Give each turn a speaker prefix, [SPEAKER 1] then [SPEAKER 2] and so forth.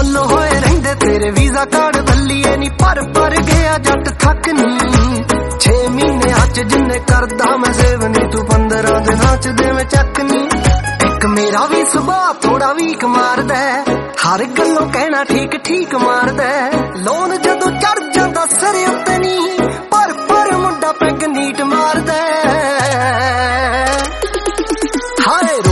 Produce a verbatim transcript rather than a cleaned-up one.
[SPEAKER 1] follow होए रहिंदे तेरे visa card बल्लीए नी पर पर गया जट थक नी छे महीने अच जिन्ने करदा मैं सेव नी तू पंद्रह दिनां च दे मैं चक नी एक मेरा भी सुभाऽ थोड़ा वीक मारदा हर गल्लों कहना ठीक ठीक मारदा लोन जदों चढ़ जांदा सिर उत्ते नी पर पर मुंडा पैग नीट मारदा हाय